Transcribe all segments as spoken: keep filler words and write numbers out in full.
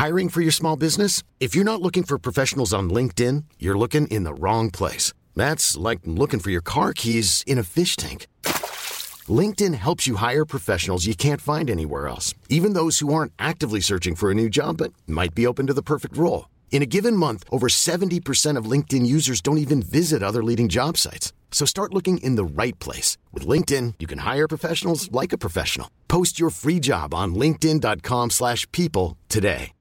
Hiring for your small business? If you're not looking for professionals on LinkedIn, you're looking in the wrong place. That's like looking for your car keys in a fish tank. LinkedIn helps you hire professionals you can't find anywhere else, even those who aren't actively searching for a new job but might be open to the perfect role. In a given month, over seventy percent of LinkedIn users don't even visit other leading job sites. So start looking in the right place. With LinkedIn, you can hire professionals like a professional. Post your free job on linkedin.com slash people today.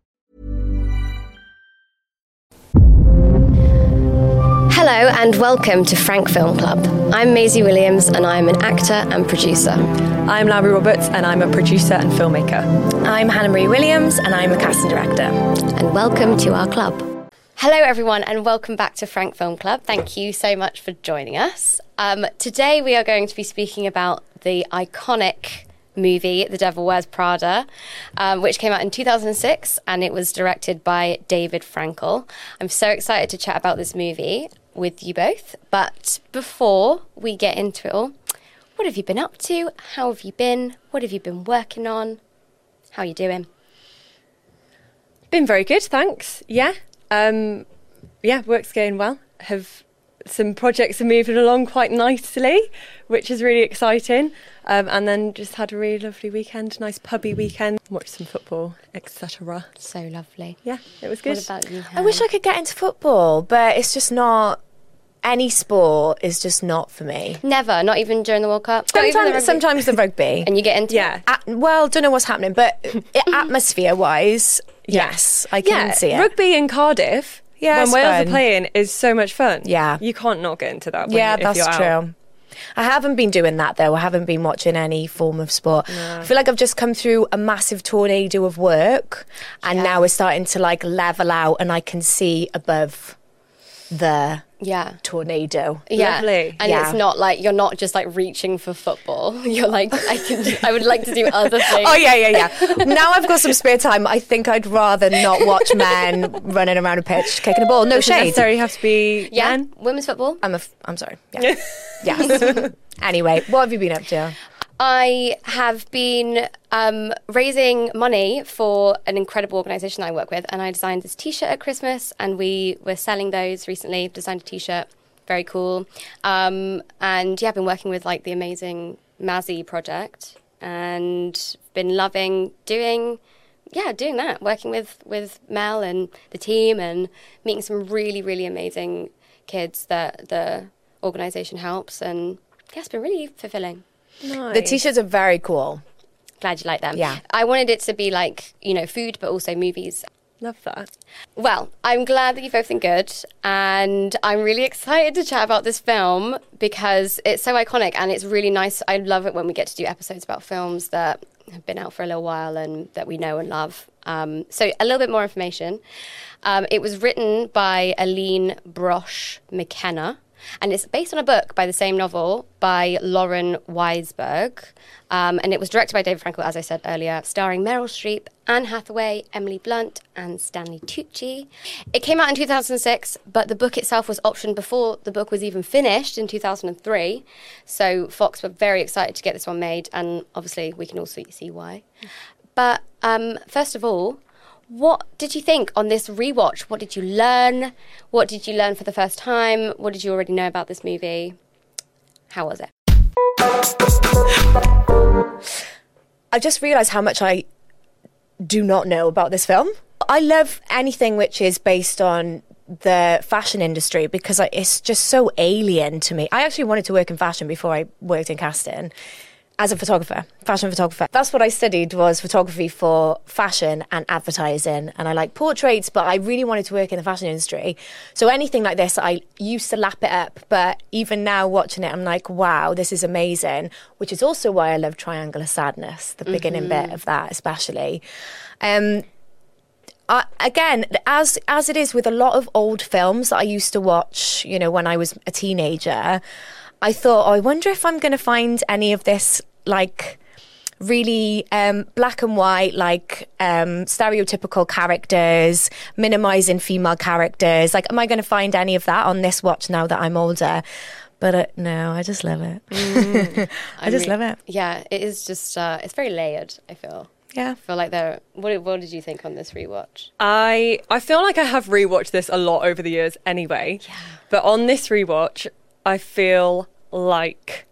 Hello and welcome to Frank Film Club. I'm Maisie Williams and I'm an actor and producer. I'm Larry Roberts and I'm a producer and filmmaker. I'm Hannah Marie Williams and I'm a casting director. And welcome to our club. Hello everyone and welcome back to Frank Film Club. Thank you so much for joining us. Um, today we are going to be speaking about the iconic movie The Devil Wears Prada, um, which came out in two thousand six and it was directed by David Frankel. I'm so excited to chat about this movie with you both. But before we get into it all, what have you been up to? How have you been? What have you been working on? How are you doing? Been very good, thanks. Yeah. Um, yeah, work's going well. Have some projects are moving along quite nicely, which is really exciting. Um, and then just had a really lovely weekend, nice pubby weekend, watched some football, et cetera. So lovely. Yeah, it was good. What about you, I wish I could get into football, but it's just not, any sport is just not for me. Never, not even during the World Cup? Not even the Sometimes, rugby? sometimes the rugby. And you get into Yeah. it? At, well, don't know what's happening, but atmosphere-wise, yes, I can Yeah, see it. rugby in Cardiff, Yeah, when it's Wales fun. are playing, is so much fun. Yeah. You can't not get into that when Yeah, you, if that's you're true. out. I haven't been doing that though. I haven't been watching any form of sport. No. I feel like I've just come through a massive tornado of work and Yeah. now we're starting to like level out and I can see above the Yeah. tornado. Yeah. Lovely. And Yeah. it's not like, you're not just like reaching for football. You're like, I can, I would like to do other things. Oh yeah, yeah, yeah. Now I've got some spare time. I think I'd rather not watch men running around a pitch kicking a ball. No Doesn't shade. necessarily have to be Yeah. men. Women's football. I'm a. F- I'm sorry. Yeah. Yes. Anyway, what have you been up to? I have been um, raising money for an incredible organisation that I work with, and I designed this T-shirt at Christmas, and we were selling those recently. Designed a T-shirt, very cool, um, and yeah, I've been working with like the amazing Mazzy project, and been loving doing, yeah, doing that, working with with Mel and the team, and meeting some really really amazing kids that the organisation helps, and yeah, it's been really fulfilling. Nice. The t-shirts are very cool. Glad you like them. Yeah. I wanted it to be like, you know, food, but also movies. Love that. Well, I'm glad that you've both been good. And I'm really excited to chat about this film because it's so iconic and it's really nice. I love it when we get to do episodes about films that have been out for a little while and that we know and love. Um, so a little bit more information. Um, it was written by Aline Brosh McKenna. And it's based on a book by the same novel by Lauren Weisberg. Um, and it was directed by David Frankel, as I said earlier, starring Meryl Streep, Anne Hathaway, Emily Blunt, and Stanley Tucci. It came out in two thousand six, but the book itself was optioned before the book was even finished in two thousand three. So Fox were very excited to get this one made, and obviously we can also see why. But um, first of all, what did you think on this rewatch? What did you learn? What did you learn for the first time? What did you already know about this movie? How was it? I just realised how much I do not know about this film. I love anything which is based on the fashion industry because I, it's just so alien to me. I actually wanted to work in fashion before I worked in casting. As a photographer, fashion photographer. That's what I studied, was photography for fashion and advertising. And I like portraits, but I really wanted to work in the fashion industry. So anything like this, I used to lap it up. But even now watching it, I'm like, wow, this is amazing. Which is also why I love Triangle of Sadness, the beginning mm-hmm. bit of that especially. Um, I, again, as as it is with a lot of old films that I used to watch, you know, when I was a teenager, I thought, oh, I wonder if I'm going to find any of this, like, really um, black and white, like, um, stereotypical characters, minimising female characters. Like, am I going to find any of that on this watch now that I'm older? But uh, no, I just love it. Mm, I just I mean, love it. Yeah, it is just, uh, it's very layered, I feel. Yeah. I feel like they're. What, what did you think on this rewatch? I I feel like I have rewatched this a lot over the years anyway. Yeah. But on this rewatch, I feel like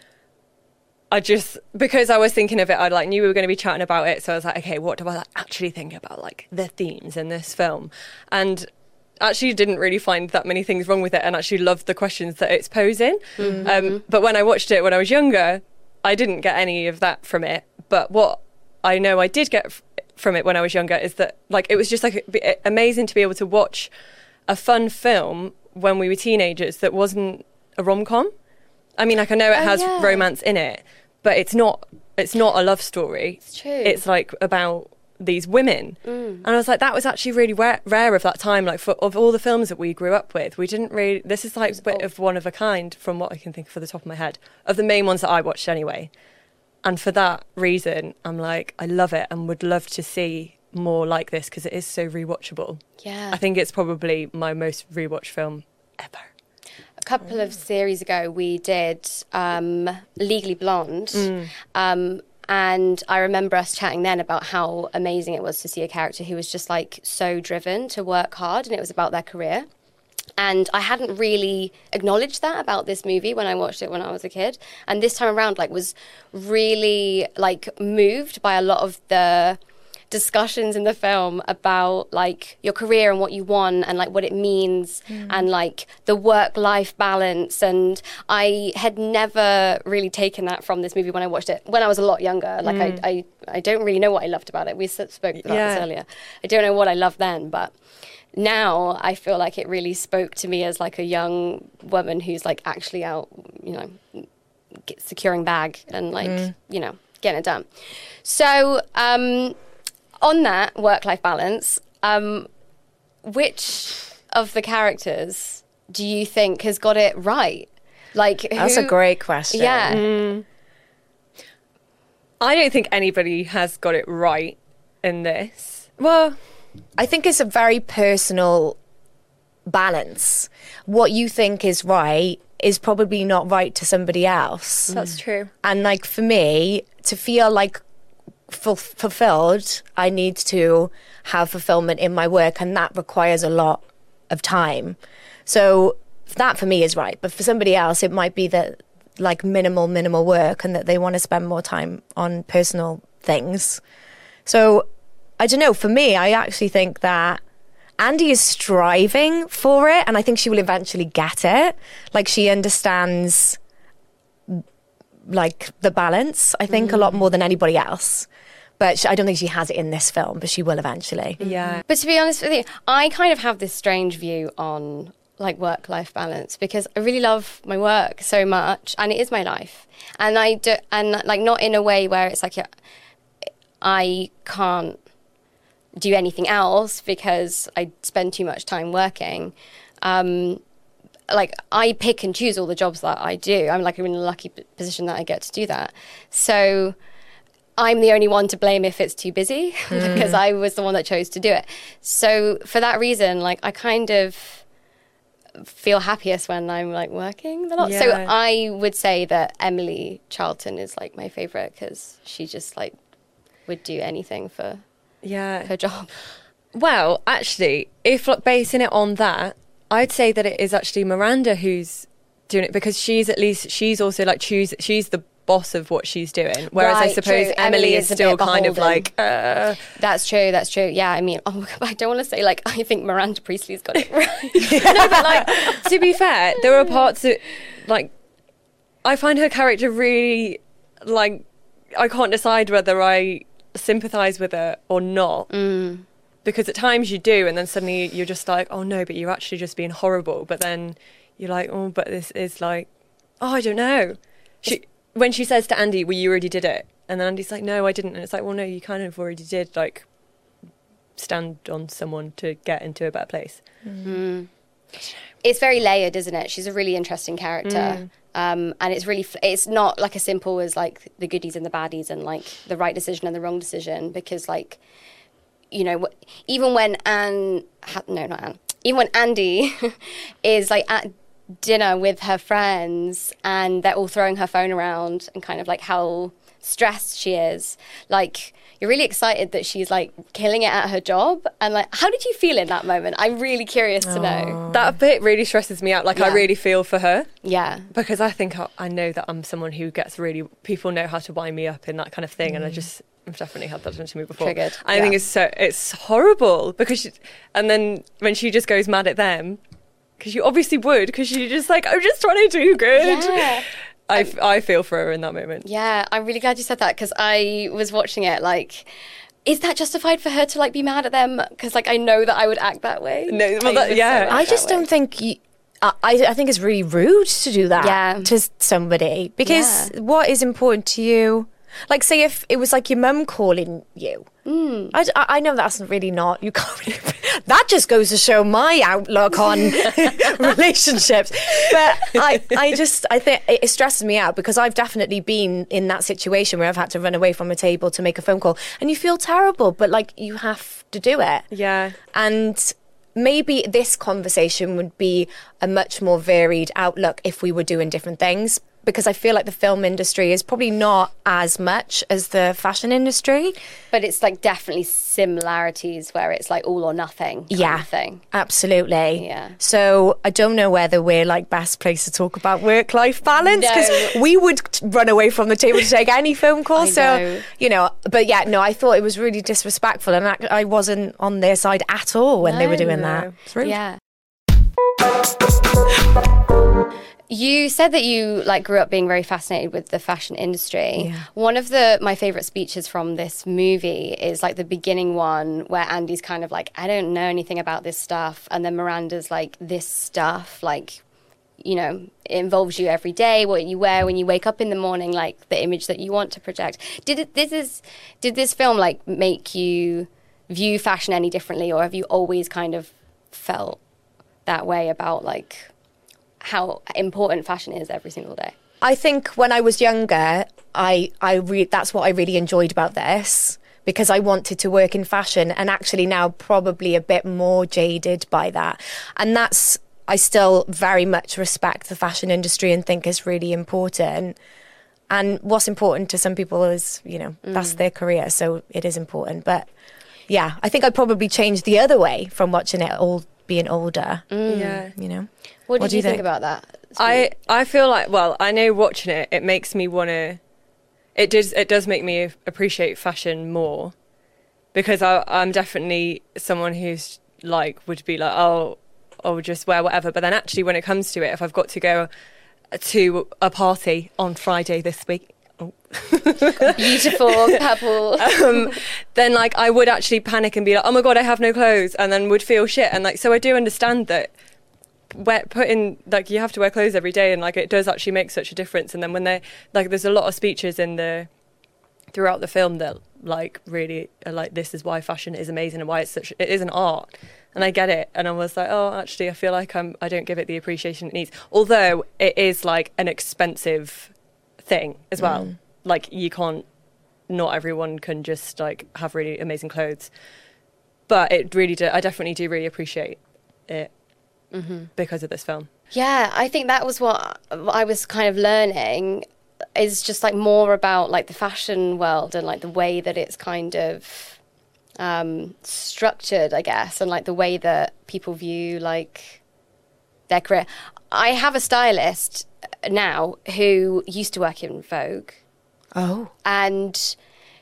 I just, because I was thinking of it, I like knew we were going to be chatting about it, so I was like, okay, what do I like, actually think about like the themes in this film? And actually didn't really find that many things wrong with it, and actually loved the questions that it's posing. Mm-hmm. Um, but when I watched it when I was younger, I didn't get any of that from it. But what I know I did get f- from it when I was younger is that like it was just like amazing to be able to watch a fun film when we were teenagers that wasn't a rom-com. I mean, like I know it Oh, has yeah. romance in it, but it's not it's not a love story. It's true. It's like about these women. Mm. And I was like, that was actually really rare, rare of that time. Like for of all the films that we grew up with, we didn't really, this is like a bit of one of a kind from what I can think of for the top of my head, of the main ones that I watched anyway. And for that reason, I'm like, I love it and would love to see more like this because it is so rewatchable. Yeah. I think it's probably my most rewatched film ever. A couple of series ago, we did um, Legally Blonde. Mm. Um, and I remember us chatting then about how amazing it was to see a character who was just like so driven to work hard, and it was about their career. And I hadn't really acknowledged that about this movie when I watched it when I was a kid. And this time around, like, was really like moved by a lot of the discussions in the film about like your career and what you want and like what it means mm. and like the work-life balance. And I had never really taken that from this movie when I watched it when I was a lot younger. Like mm. I, I I don't really know what I loved about it. We spoke about yeah. this earlier. I don't know what I loved then, but now I feel like it really spoke to me as like a young woman who's like actually out, you know, get, securing bag and like, mm. you know, getting it done. So um on that work-life balance, um, which of the characters do you think has got it right? Like, that's who, a great question. Yeah. Mm. I don't think anybody has got it right in this. Well, I think it's a very personal balance. What you think is right is probably not right to somebody else. That's true. And like for me, to feel like F- fulfilled, I need to have fulfillment in my work, and that requires a lot of time. So that for me is right, but for somebody else it might be that like minimal minimal work and that they want to spend more time on personal things. So I don't know, for me I actually think that Andy is striving for it, and I think she will eventually get it. Like she understands like the balance, I think, mm. a lot more than anybody else. But she, I don't think she has it in this film, but she will eventually. Yeah. But to be honest with you, I kind of have this strange view on like work-life balance because I really love my work so much, and it is my life. And I do, and like not in a way where it's like I can't do anything else because I spend too much time working. Um, like I pick and choose all the jobs that I do. I'm like I'm in a lucky position that I get to do that. So I'm the only one to blame if it's too busy mm. because I was the one that chose to do it. So for that reason, like I kind of feel happiest when I'm like working a lot. Yeah. So I would say that Emily Charlton is like my favorite because she just like would do anything for yeah her job. Well, actually, if like, basing it on that, I'd say that it is actually Miranda who's doing it because she's at least she's also like choose she's the boss of what she's doing, whereas right, I suppose true. Emily, Emily is is a still bit kind of beholden. like uh... That's true, that's true. Yeah, I mean, oh, I don't want to say like I think Miranda Priestley's got it right. No, but like to be fair, there are parts that like I find her character really like I can't decide whether I sympathise with her or not. Mm. Because at times you do, and then suddenly you're just like, oh no, but you're actually just being horrible. But then you're like, oh, but this is like, oh, I don't know. She, when she says to Andy, well, you already did it. And then Andy's like, no, I didn't. And it's like, well, no, you kind of already did, like, stand on someone to get into a better place. Mm. It's very layered, isn't it? She's a really interesting character. Mm. Um, and it's really, it's not like as simple as like the goodies and the baddies and like the right decision and the wrong decision, because like, you know, even when Anne, no, not Anne, even when Andy is like at dinner with her friends and they're all throwing her phone around and kind of like how stressed she is. Like, you're really excited that she's like killing it at her job. And like, how did you feel in that moment? I'm really curious to know. That bit really stresses me out. Like, Yeah. I really feel for her. Yeah. Because I think I, I know that I'm someone who gets really, people know how to wind me up in that kind of thing. And I just, I've definitely had that done to me before. Triggered, I yeah. think it's so, it's horrible because, she, and then when she just goes mad at them, because you obviously would, because you're just like, I'm just trying to do good. Yeah. I, f- I feel for her in that moment. Yeah, I'm really glad you said that because I was watching it like, is that justified for her to like be mad at them? Because like I know that I would act that way. No, well, I that- would yeah. so act I that just way. don't think you, I, I think it's really rude to do that Yeah. to somebody because Yeah. what is important to you? Like, say if it was like your mum calling you. Mm. I, I I know that's really not, you can't really, that just goes to show my outlook on relationships. But I, I just, I think it stresses me out because I've definitely been in that situation where I've had to run away from a table to make a phone call and you feel terrible, but like you have to do it. Yeah. And maybe this conversation would be a much more varied outlook if we were doing different things. Because I feel like the film industry is probably not as much as the fashion industry. But it's like definitely similarities where it's like all or nothing kind Yeah, of thing. absolutely. Yeah. So I don't know whether we're like best place to talk about work-life balance because No. we would t- run away from the table to take any phone call. I So, know. you know, but yeah, no, I thought it was really disrespectful and I, I wasn't on their side at all when they were doing No. that. It's rude. Yeah. You said that you like grew up being very fascinated with the fashion industry. Yeah. One of the my favorite speeches from this movie is like the beginning one where Andy's kind of like, I don't know anything about this stuff, and then Miranda's like, this stuff, like, you know, it involves you every day, what you wear when you wake up in the morning, like the image that you want to project. Did it, this is did this film like make you view fashion any differently, or have you always kind of felt that way about like how important fashion is every single day? I think when I was younger, I I re- that's what I really enjoyed about this because I wanted to work in fashion, and actually now probably a bit more jaded by that. And that's, I still very much respect the fashion industry and think it's really important. And what's important to some people is, you know, Mm. that's their career, so it is important. But yeah, I think I'd probably change the other way from watching it all being older. Yeah. You know, What did What do you you think think? about that? I, I feel like, well, I know watching it, it makes me want to, it does, it does make me appreciate fashion more because I, I'm definitely someone who's like, would be like, oh, I'll just wear whatever. But then actually when it comes to it, if I've got to go to a party on Friday this week, oh. Beautiful purple. um, then like I would actually panic and be like, oh my God, I have no clothes, and then would feel shit. And like, so I do understand that wear, putting, like, you have to wear clothes every day, and like it does actually make such a difference. And then when they, like, there's a lot of speeches in the, throughout the film that like really are like, this is why fashion is amazing and why it's such, it is an art. And I get it. And I was like, oh, actually, I feel like I'm, I don't give it the appreciation it needs. Although it is like an expensive thing as well. Mm. Like you can't, not everyone can just like have really amazing clothes. But it really do, I definitely do really appreciate it mm-hmm. because of this film. Yeah, I think that was what I was kind of learning, is just like more about like the fashion world and like the way that it's kind of um, structured, I guess, and like the way that people view like their career. I have a stylist now who used to work in Vogue. Oh. And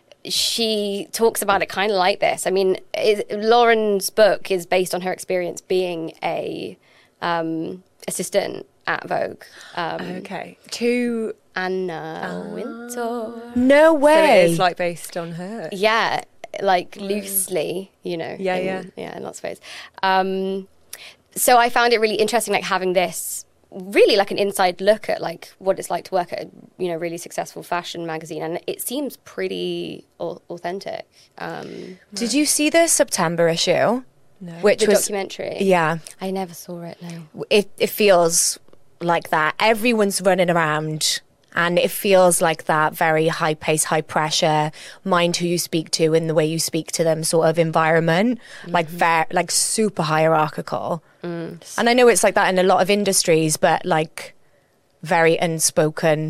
she talks about it kind of like this. I mean, it, Lauren's book is based on her experience being a um, assistant at Vogue. Um, okay. To Anna uh, Wintour. No way. So it is like based on her. Yeah, like loosely, you know. Yeah, in, yeah. Yeah, in lots of ways. Um, so I found it really interesting, like having this really like an inside look at like what it's like to work at a, you know, really successful fashion magazine, and it seems pretty au- authentic. Um, Did you see the September issue? No. Which the was documentary. Yeah. I never saw it. No. It it feels like that. Everyone's running around, and it feels like that very high pace, high pressure, mind who you speak to and the way you speak to them sort of environment, mm-hmm. like ver- like super hierarchical. Mm. And I know it's like that in a lot of industries, but like very unspoken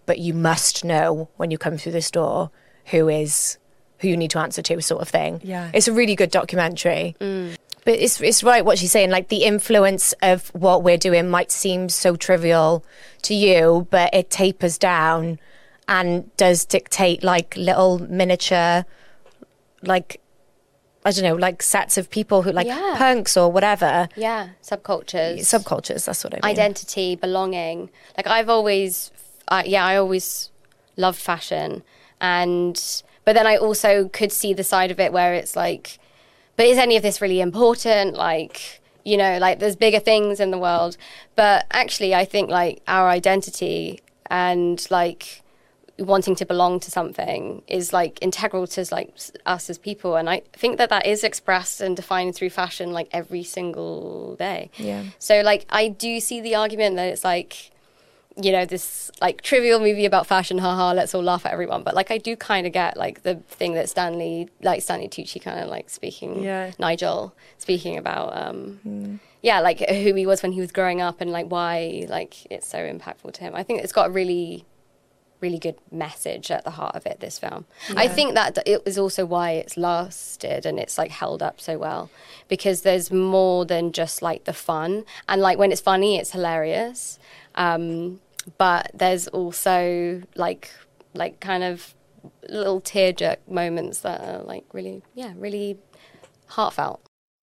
but you must know when you come through this door who is who you need to answer to, sort of thing. Yeah. It's a really good documentary. Mm. But it's it's right what she's saying, like the influence of what we're doing might seem so trivial to you, but it tapers down and does dictate like little miniature, like, I don't know, like sets of people who like Yeah. punks or whatever. Yeah, subcultures. Subcultures, that's what I mean. Identity, belonging. Like I've always, uh, yeah, I always loved fashion. And, but then I also could see the side of it where it's like, but is any of this really important? Like, you know, like there's bigger things in the world. But actually, I think like our identity and like wanting to belong to something is like integral to like us as people. And I think that that is expressed and defined through fashion like every single day. Yeah. So like I do see the argument that it's like, you know, this like trivial movie about fashion, haha, let's all laugh at everyone. But like I do kind of get like the thing that Stanley, like Stanley Tucci kind of like speaking, Yeah. Nigel speaking about, um, Mm. yeah, like who he was when he was growing up and like why like it's so impactful to him. I think it's got a really, really good message at the heart of it, this film. I Yeah. think that it was also why it's lasted and it's like held up so well, because there's more than just like the fun. And like when it's funny, it's hilarious. Um, but there's also like like kind of little tear-jerk moments that are like really, yeah, really heartfelt.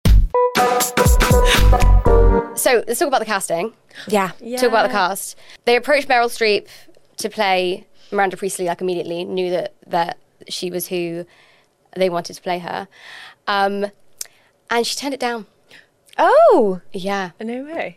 So let's talk about the casting. Yeah. Yeah. Talk about the cast. They approached Meryl Streep to play Miranda Priestley like immediately, knew that, that she was who they wanted to play her. Um, and she turned it down. Oh, Yeah. No way.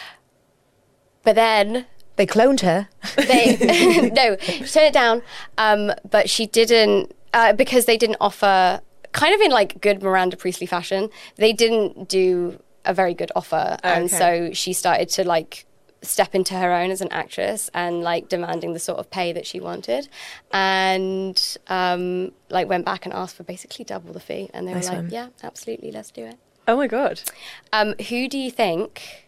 But then they cloned her. they, no, she turned it down. Um, but she didn't, uh, because they didn't offer, kind of in like good Miranda Priestley fashion, they didn't do a very good offer. And Okay. so she started to like step into her own as an actress and like demanding the sort of pay that she wanted, and um, like went back and asked for basically double the fee. And they Nice were like, one. yeah, absolutely, let's do it. Oh my God. Um, who do you think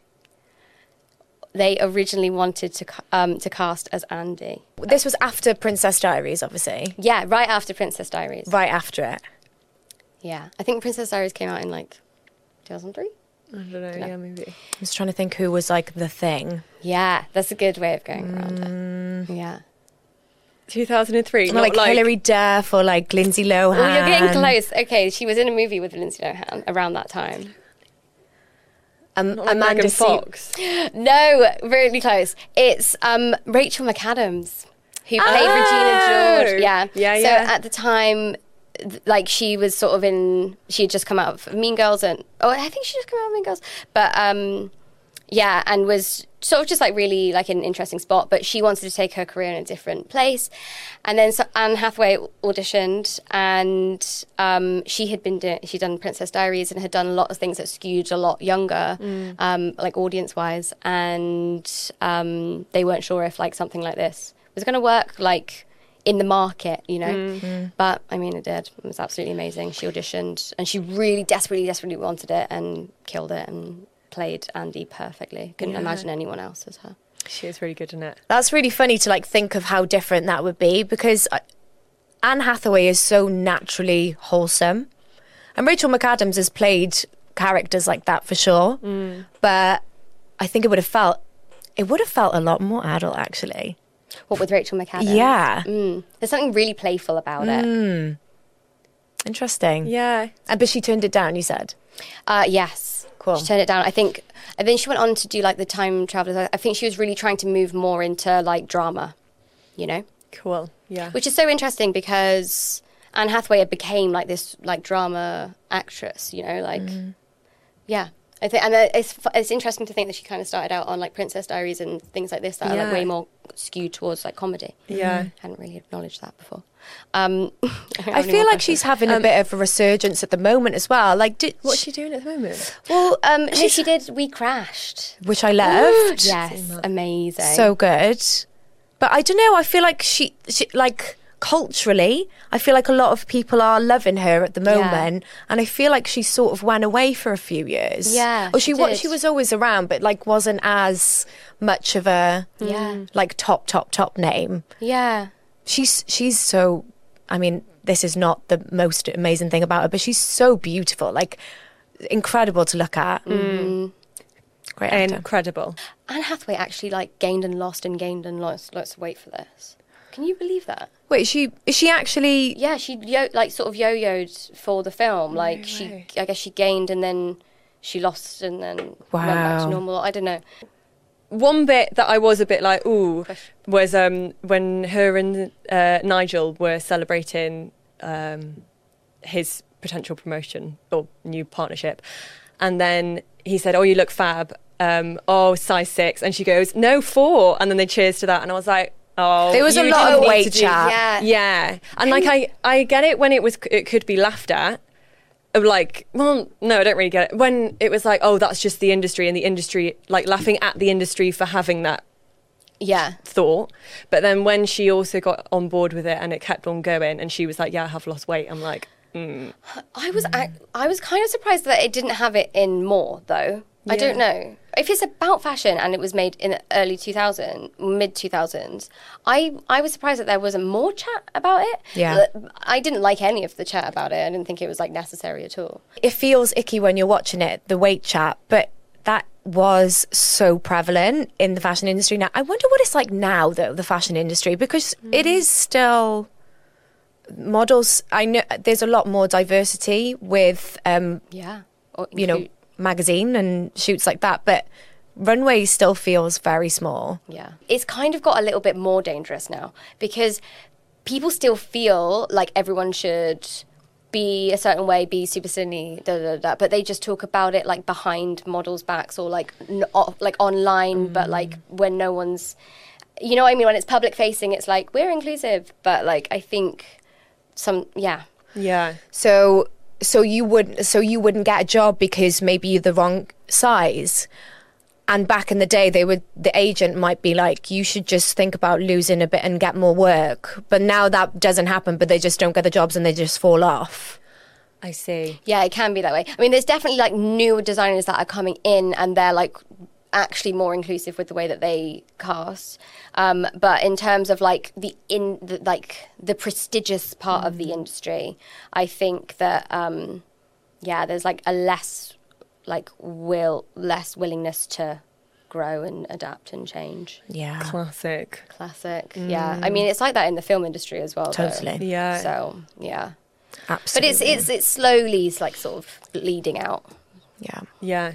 they originally wanted to ca- um, to cast as Andy? This was after Princess Diaries, obviously. Yeah, right after Princess Diaries. Right after it. Yeah, I think Princess Diaries came out in like two thousand three. I don't know. No. Yeah, maybe. I was trying to think who was like the thing. Yeah, that's a good way of going around Mm. it. Yeah. two thousand three. Not Not like, like Hilary Duff or like Lindsay Lohan. Oh, you're getting close. Okay, she was in a movie with Lindsay Lohan around that time. Um, Not like Amanda Megan Se- Fox. No, really close. It's um, Rachel McAdams, who played Oh! Regina George. Yeah. Yeah, so yeah. at the time, th- like she was sort of in, she had just come out of Mean Girls, and oh, I think she just come out of Mean Girls, but um, yeah, and was sort of just like really like in an interesting spot. But she wanted to take her career in a different place, and then so Anne Hathaway auditioned, and um, she had been doing, she'd done Princess Diaries and had done a lot of things that skewed a lot younger, um, like audience wise, and um, they weren't sure if like something like this was going to work, like in the market, you know. But I mean, it did. It was absolutely amazing. She auditioned, and she really desperately, desperately wanted it, and killed it, and played Andy perfectly. Couldn't Yeah. imagine anyone else as her. She is really good in it. That's really funny to like think of how different that would be, because uh, Anne Hathaway is so naturally wholesome, and Rachel McAdams has played characters like that for sure. But I think it would have felt it would have felt a lot more adult, actually. What with Rachel McAdams? Yeah. Mm. There's something really playful about it. Interesting. Yeah. And but she turned it down, you said. Uh, yes. Cool. She turned it down. I think, and then she went on to do like the Time Travelers. I think she was really trying to move more into like drama, you know, Cool. Yeah. which is so interesting because Anne Hathaway became like this like drama actress, you know, like yeah. I think, and uh, it's it's interesting to think that she kind of started out on like Princess Diaries and things like this that are like Yeah. way more skewed towards like comedy. Yeah. Hadn't really acknowledged that before. Um, I feel like she's having a bit of a resurgence at the moment as well. Like, did, What's she doing at the moment? well, um, she, she did. We Crashed. which I loved. Yes, amazing. So good. But I don't know, I feel like she, she like culturally, I feel like a lot of people are loving her at the moment, yeah. and I feel like she sort of went away for a few years. Yeah, or she, she was she was always around, but like wasn't as much of a yeah. like top top top name. Yeah, she's she's so. I mean, this is not the most amazing thing about her, but she's so beautiful, like incredible to look at. Mm. Great actor. Incredible. Anne Hathaway actually like gained and lost and gained and lost lots of weight for this. Can you believe that? Wait, is she is she actually? Yeah, she yo- like sort of yo-yoed for the film. Like no she, way. I guess she gained and then she lost and then wow. went back to normal. I don't know. One bit that I was a bit like, ooh, was um, when her and uh, Nigel were celebrating um, his potential promotion or new partnership, and then he said, "Oh, you look fab." Um, oh, size six, and she goes, "No, four," and then they cheers to that, and I was like. Oh, there was a you lot didn't of need weight to do- chat. Yeah. Yeah, and like I, I get it when it was, it could be laughed at. Of like, well, no, I don't really get it. When it was like, oh, that's just the industry, and the industry, like laughing at the industry for having that Yeah. thought. But then when she also got on board with it and it kept on going, and she was like, yeah, I have lost weight. I'm like, mm. I was I, I was kind of surprised that it didn't have it in more though. I Yeah. don't know. If it's about fashion and it was made in the early two thousands, mid two thousands, I, I was surprised that there wasn't more chat about it. Yeah. I didn't like any of the chat about it. I didn't think it was like necessary at all. It feels icky when you're watching it, the weight chat, but that was so prevalent in the fashion industry now. I wonder what it's like now, though, the fashion industry, because mm. it is still models. I know there's a lot more diversity with, um, Yeah. Or you know, include- magazine and shoots like that, but runway still feels very small. Yeah. It's kind of got a little bit more dangerous now because people still feel like everyone should be a certain way, be super skinny, da da da, but they just talk about it like behind models' backs or like n- o- like online, mm. but like when no one's, you know what I mean? When it's public facing, it's like we're inclusive, but like I think some, yeah, yeah. So. So you would, so you wouldn't get a job because maybe you're the wrong size. And back in the day, they would, the agent might be like, you should just think about losing a bit and get more work. But now that doesn't happen, but they just don't get the jobs and they just fall off. I see. Yeah, it can be that way. I mean, there's definitely like new designers that are coming in and they're like actually more inclusive with the way that they cast. Um, but in terms of like the in the, like the prestigious part mm. of the industry, I think that um, yeah, there's like a less like will less willingness to grow and adapt and change. Yeah, classic, classic. Mm. Yeah, I mean it's like that in the film industry as well. Totally. Though. Yeah. So yeah, absolutely. But it's it's it's slowly like sort of leading out. Yeah. Yeah.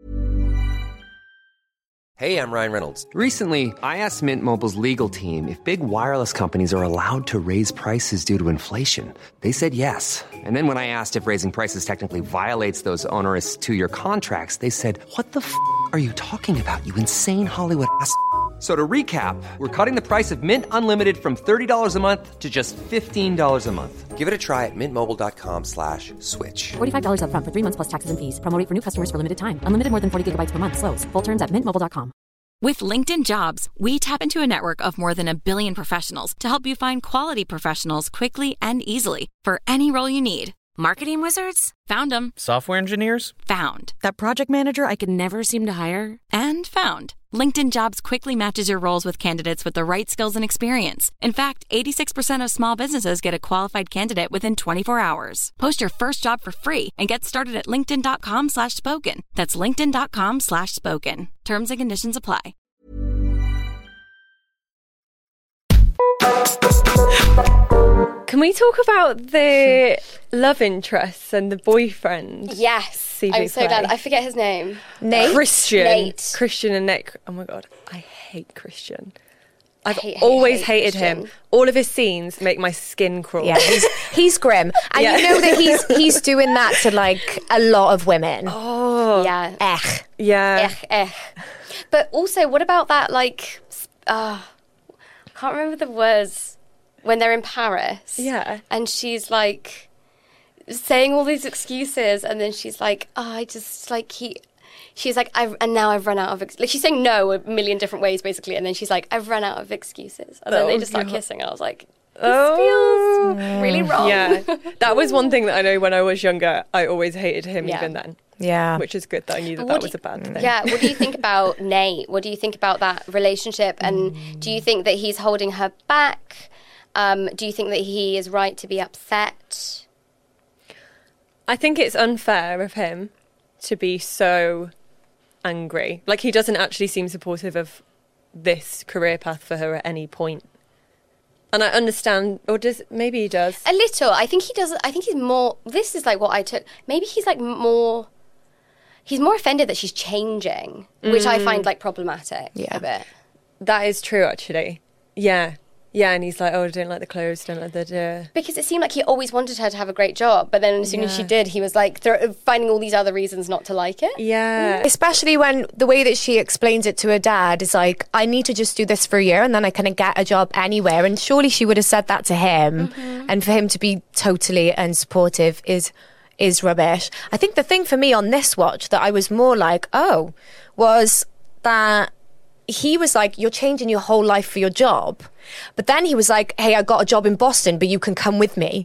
Hey, I'm Ryan Reynolds. Recently, I asked Mint Mobile's legal team if big wireless companies are allowed to raise prices due to inflation. They said yes. And then when I asked if raising prices technically violates those onerous two-year contracts, they said, what the f*** are you talking about, you insane Hollywood ass f- So to recap, we're cutting the price of Mint Unlimited from thirty dollars a month to just fifteen dollars a month. Give it a try at mintmobile.com slash switch. forty-five dollars up front for three months plus taxes and fees. Promo rate for new customers for limited time. Unlimited more than forty gigabytes per month. Slows full terms at mint mobile dot com. With LinkedIn Jobs, we tap into a network of more than a billion professionals to help you find quality professionals quickly and easily for any role you need. Marketing wizards? Found them. Software engineers? Found. That project manager I could never seem to hire? And found. LinkedIn Jobs quickly matches your roles with candidates with the right skills and experience. In fact, eighty-six percent of small businesses get a qualified candidate within twenty-four hours. Post your first job for free and get started at linkedin.com slash spoken. That's linkedin.com slash spoken. Terms and conditions apply. Can we talk about the love interests and the boyfriend? Yes. C V I'm so play? glad. I forget his name. Nate? Christian. Nate. Christian and Nick. Oh my God. I hate Christian. I've hate, hate, always hate hated Christian. him. All of his scenes make my skin crawl. Yeah, he's, he's grim. And Yeah. you know that he's he's doing that to like a lot of women. Oh. Yeah. Ech. Yeah. Eh, eh. But also, what about that, like, uh, I can't remember the words, when they're in Paris. Yeah. And she's like, saying all these excuses, and then she's like, oh, I just, like, he... She's like, I've, and now I've run out of... Ex-. Like, she's saying no a million different ways, basically, and then she's like, I've run out of excuses. And then Oh, they just start God. kissing, and I was like, Oh, feels really wrong. yeah. That was one thing that I know when I was younger, I always hated him Yeah. even then. Yeah. Which is good that I knew that What that do was a bad thing. Yeah, what do you think about Nate? What do you think about that relationship? And do you think that he's holding her back? Um, do you think that he is right to be upset? I think it's unfair of him to be so angry. Like, he doesn't actually seem supportive of this career path for her at any point. And I understand, or does maybe he does. A little. I think he does. I think he's more. This is like what I took. Maybe he's like more. He's more offended that she's changing, which I find like problematic Yeah. a bit. That is true, actually. Yeah. Yeah, and he's like, oh, I don't like the clothes, don't like the... Uh. Because it seemed like he always wanted her to have a great job, but then as soon as she Yeah. did, he was like thro- finding all these other reasons not to like it. Yeah. Especially when the way that she explains it to her dad is like, I need to just do this for a year and then I can get a job anywhere. And surely she would have said that to him. Mm-hmm. And for him to be totally unsupportive is is rubbish. I think the thing for me on this watch that I was more like, oh, was that he was like, you're changing your whole life for your job. But then he was like, hey, I got a job in Boston, but you can come with me.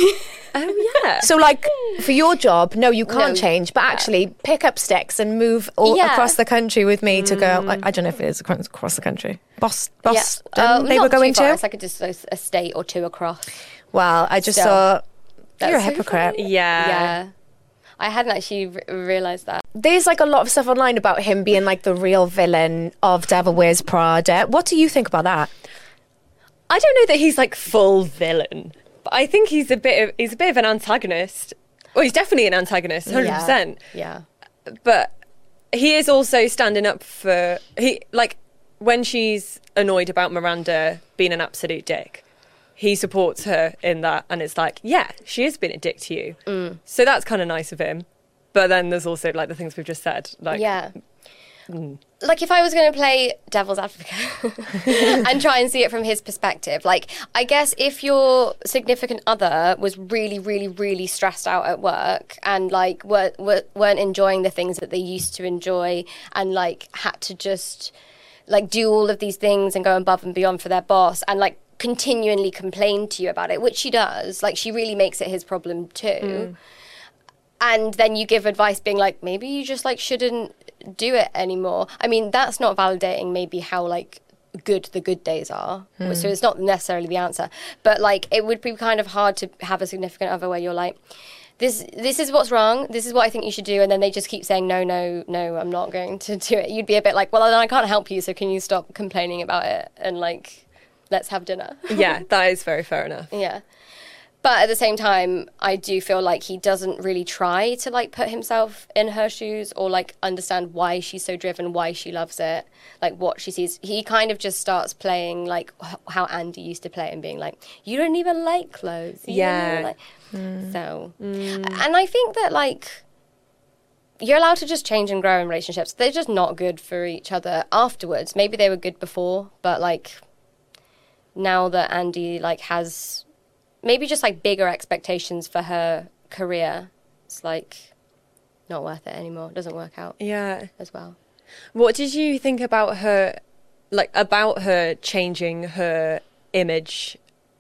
Oh, yeah. So, like, for your job, no, you can't No, change, but actually pick up sticks and move all Yeah. across the country with me to go. I, I don't know if it is across across the country. Bos- Boston, Uh, they not were going too far. to. It's like a, just a, a state or two across. Well, I just So, thought, you're a that's so hypocrite. Yeah. Yeah. I hadn't actually re- realised that. There's like a lot of stuff online about him being like the real villain of Devil Wears Prada. What do you think about that? I don't know that he's like full villain, but I think he's a bit of he's a bit of an antagonist. Well, he's definitely an antagonist, hundred percent. Yeah. But he is also standing up for he like when she's annoyed about Miranda being an absolute dick. He supports her in that, and it's like, yeah, she has been a dick to you. Mm. So that's kind of nice of him. But then there's also like the things we've just said, like Yeah. Like if I was going to play devil's advocate and try and see it from his perspective, like I guess if your significant other was really, really, really stressed out at work and like were, were, weren't enjoying the things that they used to enjoy and like had to just like do all of these things and go above and beyond for their boss and like continually complain to you about it, which she does, like she really makes it his problem too. Mm. And then you give advice being like, maybe you just like shouldn't do it anymore. I mean, that's not validating maybe how like good the good days are. Mm. So it's not necessarily the answer. But like it would be kind of hard to have a significant other where you're like, this this is what's wrong, this is what I think you should do, and then they just keep saying, no, no, no, I'm not going to do it. You'd be a bit like, well, then I can't help you, so can you stop complaining about it and like, let's have dinner. Yeah, that is very fair enough. Yeah. But at the same time, I do feel like he doesn't really try to like put himself in her shoes or like understand why she's so driven, why she loves it, like what she sees. He kind of just starts playing like how Andy used to play and being like, you don't even like clothes. You yeah. Like... Mm. So, mm. and I think that like you're allowed to just change and grow in relationships. They're just not good for each other afterwards. Maybe they were good before, but like now that Andy like has... maybe just like bigger expectations for her career. It's like not worth it anymore. It doesn't work out. Yeah. As well. What did you think about her, like about her changing her image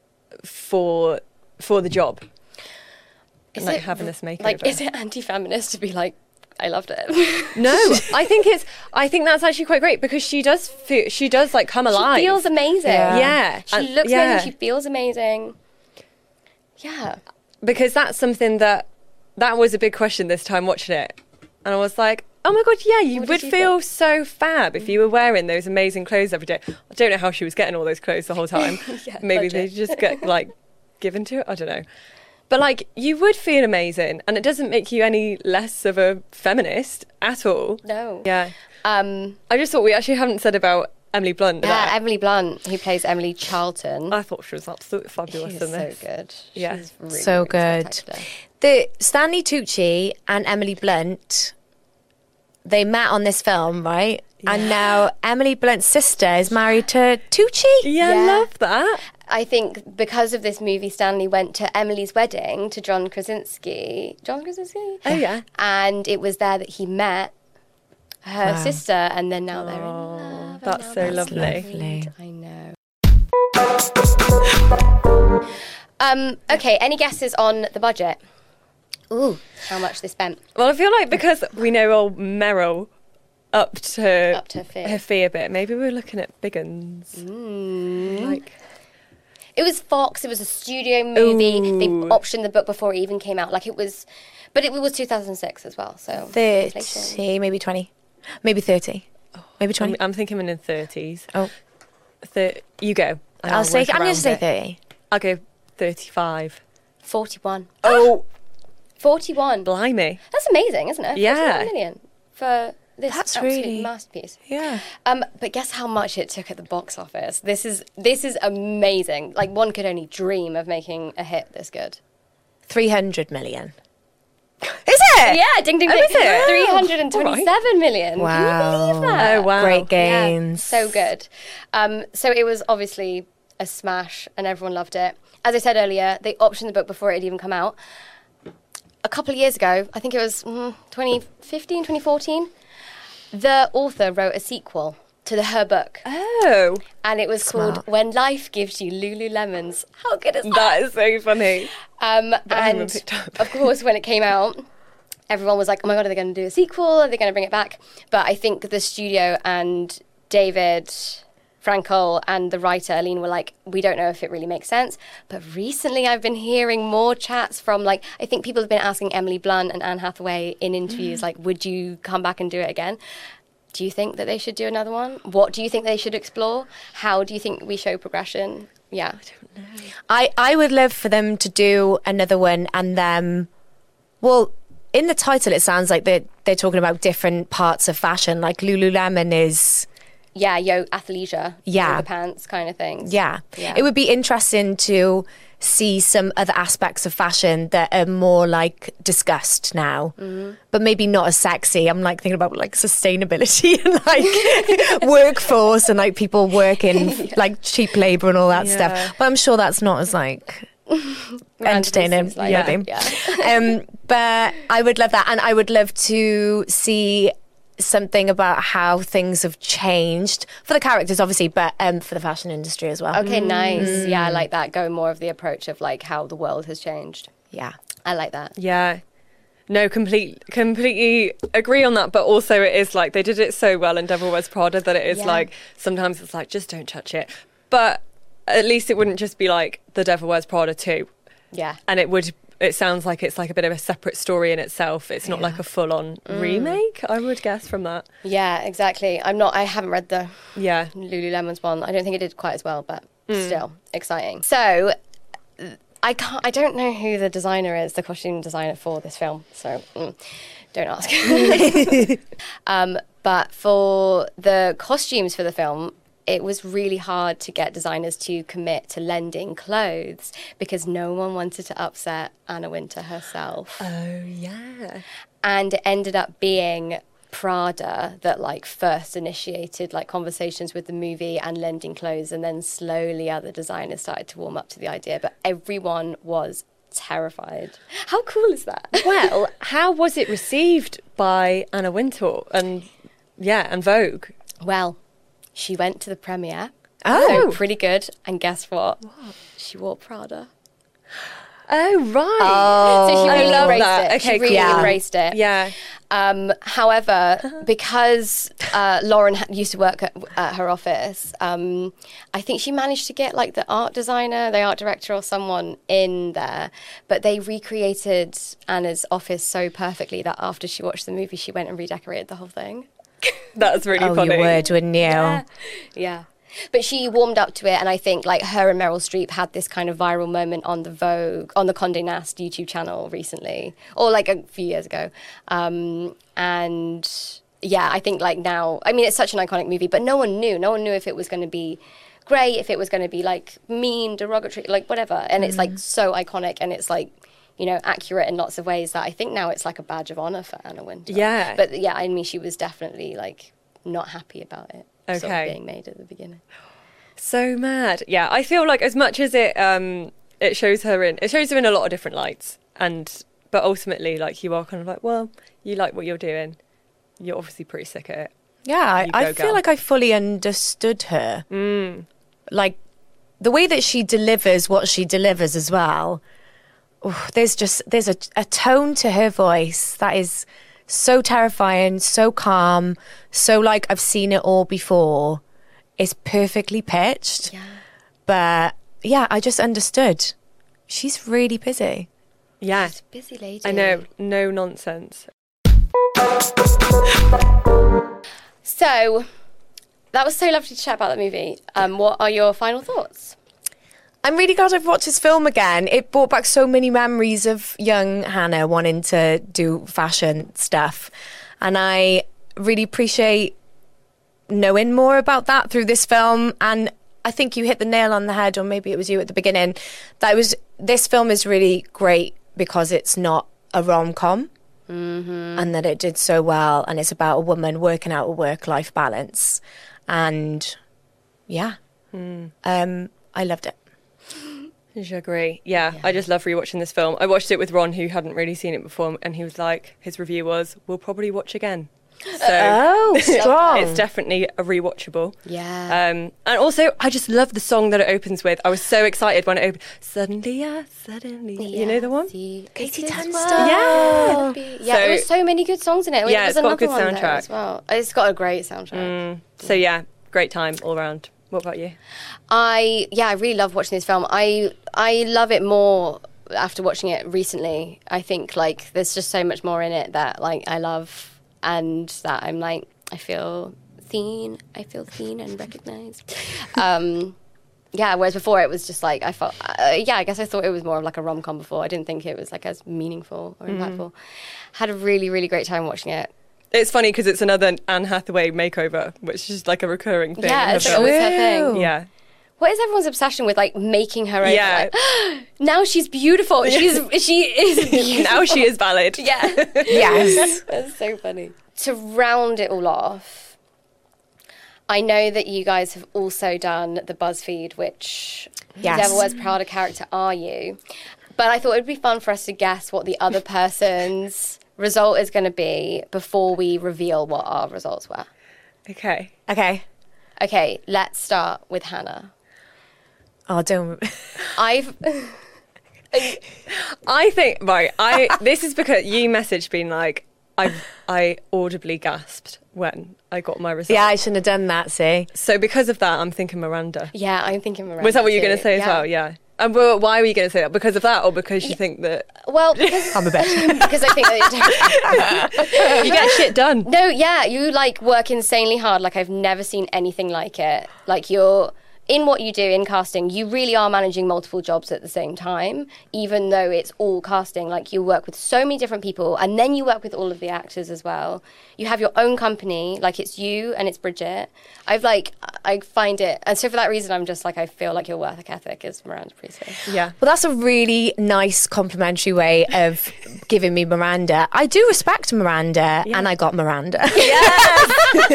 for for the job? Is and, like it, having this makeover. Like, is it anti-feminist to be like, I loved it? No, I think it's. I think that's actually quite great because she does feel. She does like come alive. She feels amazing. Yeah, yeah. She and, looks yeah. amazing. She feels amazing. Yeah, because that's something that that was a big question this time watching it, and I was like, oh my god, yeah, you What would did you feel think? so fab if you were wearing those amazing clothes every day. I don't know how she was getting all those clothes the whole time. Yeah, Maybe budget. they just get like given to it. I don't know. But like you would feel amazing, and it doesn't make you any less of a feminist at all. no. Yeah. Um, I just thought we actually haven't said about Emily Blunt. yeah, that. Emily Blunt, who plays Emily Charlton. I thought she was absolutely fabulous She's in so this. good. Yeah. She's really, So really good. spectacular. The Stanley Tucci and Emily Blunt, they met on this film, right? And now Emily Blunt's sister is married to Tucci. Yeah, I Yeah. love that. I think because of this movie, Stanley went to Emily's wedding to John Krasinski. John Krasinski? Oh, yeah. And it was there that he met her Wow. sister, and then now they're in love. and that's now so they're lovely. married. I know. Um, okay, any guesses on the budget? Ooh. How much they spent? Well, I feel like because we know old Meryl upped her, Upped her fee. her fee a bit, maybe we're looking at big uns. Mm. Like, It was Fox. It was a studio movie. Ooh. They optioned the book before it even came out. Like it was, but it was two thousand six as well. So inflation. thirty, maybe twenty. Maybe thirty. Maybe twenty. I'm, I'm thinking in the thirties. Oh. Thir- you go. and I'll say, work I'm going around to say it. thirty. I'll go thirty-five. forty-one. Oh, forty-one. blimey. That's amazing, isn't it? Yeah. forty-one million for this That's absolute really- masterpiece. Yeah. Um, but guess how much it took at the box office? This is this is amazing. Like one could only dream of making a hit this good. three hundred million. Is it? Yeah, ding ding Oh, ding. is it? three hundred twenty-seven million. Wow. Can you believe that? Oh, wow. Great Yeah, gains. so good. Um, so it was obviously a smash and everyone loved it. As I said earlier, they optioned the book before it had even come out. A couple of years ago, I think it was mm, twenty fifteen, twenty fourteen, the author wrote a sequel to the, her book. Oh, And it was Smart. called When Life Gives You Lululemons. How good is that? that is so funny. Um, I haven't and picked up. of course, when it came out, everyone was like, oh my God, are they going to do a sequel? Are they going to bring it back? But I think the studio and David Frankel and the writer, Aline, were like, we don't know if it really makes sense. But recently I've been hearing more chats from, like, I think people have been asking Emily Blunt and Anne Hathaway in interviews, like, would you come back and do it again? Do you think that they should do another one? What do you think they should explore? How do you think we show progression? Yeah. I, I would love for them to do another one and them, well, in the title it sounds like they're, they're talking about different parts of fashion, like Lululemon is, Yeah, yo, athleisure, Yeah. yoga pants kind of things. yeah. Yeah. It would be interesting to see some other aspects of fashion that are more like discussed now, but maybe not as sexy. I'm like thinking about like sustainability and like workforce and like people working like cheap labour and all that Yeah. stuff. But I'm sure that's not as like entertaining. Seems like Yeah. it, yeah. um, but I would love that, and I would love to see something about how things have changed for the characters, obviously, but um, for the fashion industry as well. Okay, nice. Yeah, I like that. Go more of the approach of like how the world has changed. Yeah. I like that. Yeah. No, complete, completely agree on that. But also, it is like they did it so well in Devil Wears Prada that it is Yeah. like sometimes it's like just don't touch it. But at least it wouldn't just be like The Devil Wears Prada two, Yeah. and it would. It sounds like it's like a bit of a separate story in itself. It's not like a full-on remake, I would guess from that. Yeah, exactly. I'm not, I haven't read the Yeah. Lululemon's one. I don't think it did quite as well, but still exciting. So I can't, I don't know who the designer is, the costume designer for this film. So mm, don't ask. um, but for the costumes for the film, it was really hard to get designers to commit to lending clothes because no one wanted to upset Anna Wintour herself. Oh yeah. And it ended up being Prada that like first initiated like conversations with the movie and lending clothes, and then slowly other designers started to warm up to the idea, but everyone was terrified. How cool is that? Well, how was it received by Anna Wintour and yeah, and Vogue? Well, she went to the premiere. Oh. So pretty good. And guess what? what? She wore Prada. Oh right. So she I really love embraced that. it. Okay, she really cool. embraced it. Yeah. Um, however, because uh, Lauren ha- used to work at, at her office, um, I think she managed to get like the art designer, the art director, or someone in there. But they recreated Anna's office so perfectly that after she watched the movie, she went and redecorated the whole thing. That's really Oh, funny. you would, wouldn't you? Yeah. Yeah. But she warmed up to it, and I think like her and Meryl Streep had this kind of viral moment on the Vogue, on the Condé Nast YouTube channel recently, or like a few years ago. Um, and yeah, I think like now, I mean, it's such an iconic movie, but no one knew. No one knew if it was going to be great, if it was going to be like mean, derogatory, like whatever. And it's like so iconic, and it's like, you know, accurate in lots of ways that I think now it's like a badge of honor for Anna Wintour. Yeah. But yeah, I mean, she was definitely like not happy about it. Sort of Okay. being made at the beginning. So mad. Yeah, I feel like as much as it um it shows her in it shows her in a lot of different lights, and but ultimately like you are kind of like, well, you like what you're doing. You're obviously pretty sick at it. Yeah, I, You I go, feel girl. like I fully understood her. Mm. Like, the way that she delivers what she delivers as well. Oh, there's just there's a, a tone to her voice that is so terrifying, so calm, so like I've seen it all before. It's perfectly pitched. Yeah. But yeah, I just understood. She's really busy. Yeah. She's a busy lady. I know, no nonsense. So, that was so lovely to chat about that movie. Um, what are your final thoughts? I'm really glad I've watched this film again. It brought back so many memories of young Hannah wanting to do fashion stuff. And I really appreciate knowing more about that through this film. And I think you hit the nail on the head, or maybe it was you at the beginning. That it was this film is really great because it's not a rom-com. Mm-hmm. And that it did so well, and it's about a woman working out a work-life balance, and yeah, mm. um, I loved it. I agree. Yeah, yeah, I just love rewatching this film. I watched it with Ron, who hadn't really seen it before, and he was like, his review was, "We'll probably watch again." So oh, strong! It's definitely a rewatchable. Yeah. Um, and also, I just love the song that it opens with. I was so excited when it opened. Suddenly, yeah, suddenly. Yeah, you know the one? See, Katie Tunstall. Yeah. Yeah, So, there were so many good songs in it. Yeah, There's it's got a good another one there soundtrack as well. It's got a great soundtrack. Mm, so yeah, great time all around. What about you? I yeah, I really love watching this film. I I love it more after watching it recently. I think like there's just so much more in it that like I love. And that I'm like, I feel seen, I feel seen and recognised. Um, yeah, whereas before it was just like, I felt, uh, yeah, I guess I thought it was more of like a rom-com before. I didn't think it was like as meaningful or impactful. Mm. Had a really, really great time watching it. It's funny because it's another Anne Hathaway makeover, which is like a recurring thing. Yeah, it's always her thing. Yeah. What is everyone's obsession with like making her over? Yeah. Like, now she's beautiful. She's she is beautiful. Now she is valid. Yeah. Yes. That's so funny. To round it all off, I know that you guys have also done the BuzzFeed, which yes. Devil Wears Prada character are you? But I thought it would be fun for us to guess what the other person's result is going to be before we reveal what our results were. Okay. Okay. Okay, let's start with Hannah. Oh, don't. I've. I think right. I this is because you messaged being like I I audibly gasped when I got my result. Yeah, I shouldn't have done that. See. So because of that, I'm thinking Miranda. Yeah, I'm thinking Miranda. Was that what you were too. going to say as yeah. well? Yeah. And well, why were you going to say that? Because of that, or because you yeah. think that? Well, because I'm a bitch. Because I think that you get shit done. No, yeah, you like work insanely hard. Like I've never seen anything like it. Like you're in what you do in casting, you really are managing multiple jobs at the same time, even though it's all casting. Like you work with so many different people, and then you work with all of the actors as well. You have your own company, like it's you and it's Bridget. I've like, I find it, and so for that reason, I'm just like, I feel like your work ethic is Miranda Priestly. Yeah. Well, that's a really nice complimentary way of giving me Miranda. I do respect Miranda, yeah. and I got Miranda. Yes!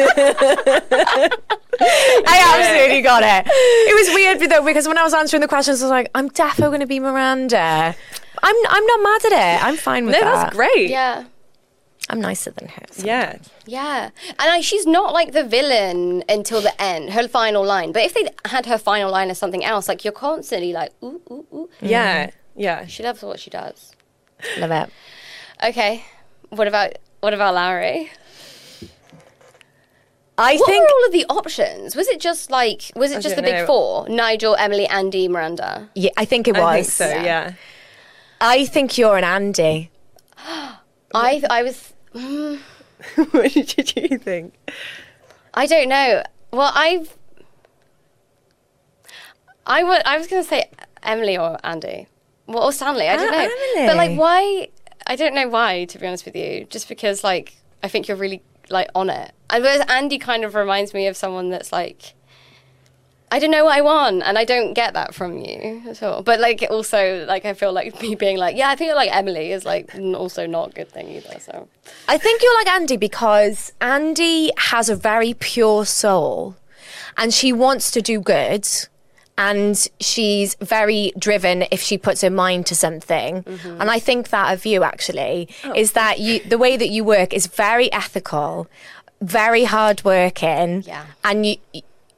I absolutely got it. It was weird though, because when I was answering the questions, I was like, I'm defo going to be Miranda. I'm I'm not mad at it. I'm fine with no, that. No, that's great. Yeah. I'm nicer than her. Sometimes. Yeah. Yeah. And like, she's not like the villain until the end, her final line. But if they had her final line as something else, like you're constantly like, ooh, ooh, ooh. Yeah. Mm. Yeah. She loves what she does. Love it. Okay. What about what about Larry? I what think were all of the options? Was it just like, was it I just the don't big know. four? Nigel, Emily, Andy, Miranda? Yeah, I think it was. I think so, Yeah. yeah. I think you're an Andy. I I was... Mm, What did you think? I don't know. Well, I've... I, w- I was going to say Emily or Andy. Well, or Stanley, I don't Ah, know. Emily. But like, why... I don't know why, to be honest with you. Just because, like, I think you're really, like, on it. And whereas Andy kind of reminds me of someone that's like... I don't know what I want, and I don't get that from you at all. But, like, also, like, I feel like me being like, yeah, I think you're like Emily is, like, n- also not a good thing either, so... I think you're like Andy because Andy has a very pure soul and she wants to do good and she's very driven if she puts her mind to something. Mm-hmm. And I think that of you, actually, oh. is that you the way that you work is very ethical, very hardworking, yeah. and you...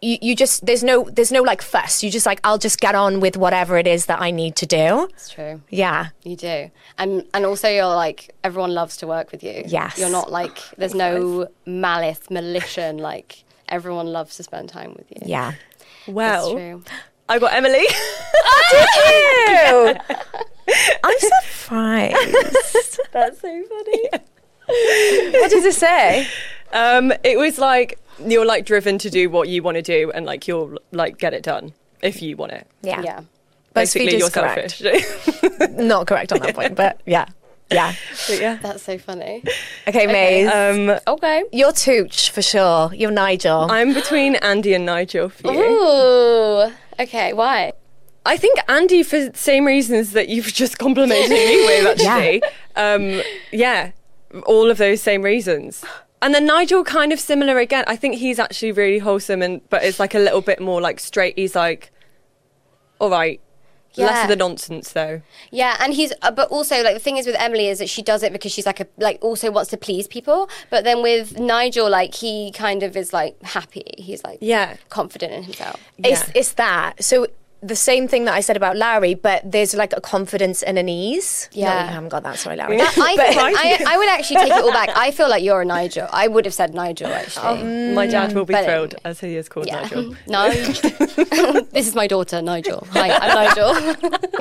you, you just there's no there's no like fuss. You just like I'll just get on with whatever it is that I need to do. It's true. Yeah, you do, and and also you're like everyone loves to work with you. Yes, you're not like there's no malice, malicious. Like everyone loves to spend time with you. Yeah. Well, That's true. I got Emily. Oh, did you? I'm surprised. That's so funny. What does it say? Um, it was like you're like driven to do what you want to do, and like you'll like get it done if you want it. Yeah. Yeah. Basically, BuzzFeed you're is correct. selfish. Not correct on that point, but yeah. Yeah. But yeah. That's so funny. Okay, Maze. Um, Okay. You're Tooch for sure. You're Nigel. I'm between Andy and Nigel for you. Ooh. Okay. Why? I think Andy for the same reasons that you've just complimented me with, actually. Yeah. Um, yeah, all of those same reasons. And then Nigel kind of similar again. I think he's actually really wholesome, and but it's like a little bit more like straight. He's like, all right. Yeah. Less of the nonsense, though. Yeah, and he's, uh, but also like the thing is with Emily is that she does it because she's like a like also wants to please people. But then with Nigel, like he kind of is like happy. He's like Yeah. confident in himself. It's Yeah. it's that. So the same thing that I said about Larry, but there's like a confidence and an ease. Yeah. No, you haven't got that. Sorry, Larry. I, think, I, I would actually take it all back. I feel like you're a Nigel. I would have said Nigel actually. My dad will be But- thrilled, as he is called Yeah, Nigel. Nigel. This is my daughter, Nigel. Hi, I'm Nigel.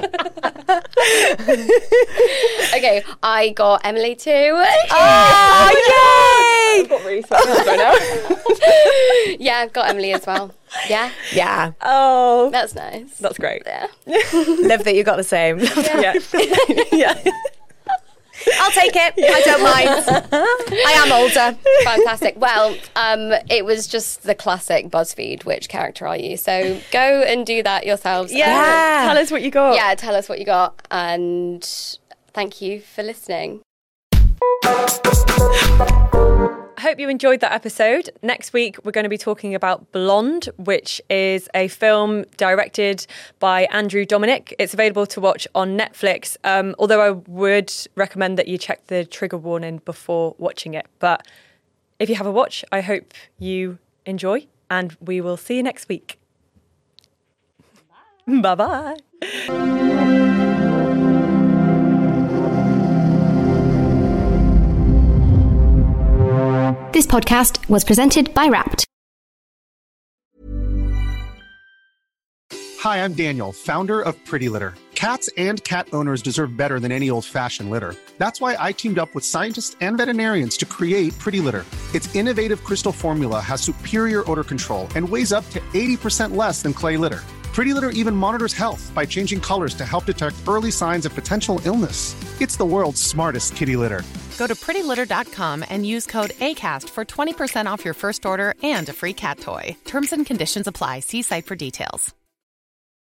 Okay, I got Emily too. Oh, yay! I've got really sweaty right now. Yeah, got Emily as well. Yeah, Yeah. Oh, that's nice. that's great. Yeah. Love that you got the same. Yeah. yeah. I'll take it. I don't mind. I am older. Fantastic. Well, um, it was just the classic BuzzFeed, which character are you? So go and do that yourselves. Yeah. Yeah. Tell us what you got. Yeah, tell us what you got. And thank you for listening. I hope you enjoyed that episode. Next week, we're going to be talking about Blonde, which is a film directed by Andrew Dominic. It's available to watch on Netflix, um, although I would recommend that you check the trigger warning before watching it. But if you have a watch, I hope you enjoy, and we will see you next week. Bye. Bye-bye. This podcast was presented by Wrapped. Hi, I'm Daniel, founder of Pretty Litter. Cats and cat owners deserve better than any old-fashioned litter. That's why I teamed up with scientists and veterinarians to create Pretty Litter. Its innovative crystal formula has superior odor control and weighs up to eighty percent less than clay litter. Pretty Litter even monitors health by changing colors to help detect early signs of potential illness. It's the world's smartest kitty litter. Go to pretty litter dot com and use code ACAST for twenty percent off your first order and a free cat toy. Terms and conditions apply. See site for details.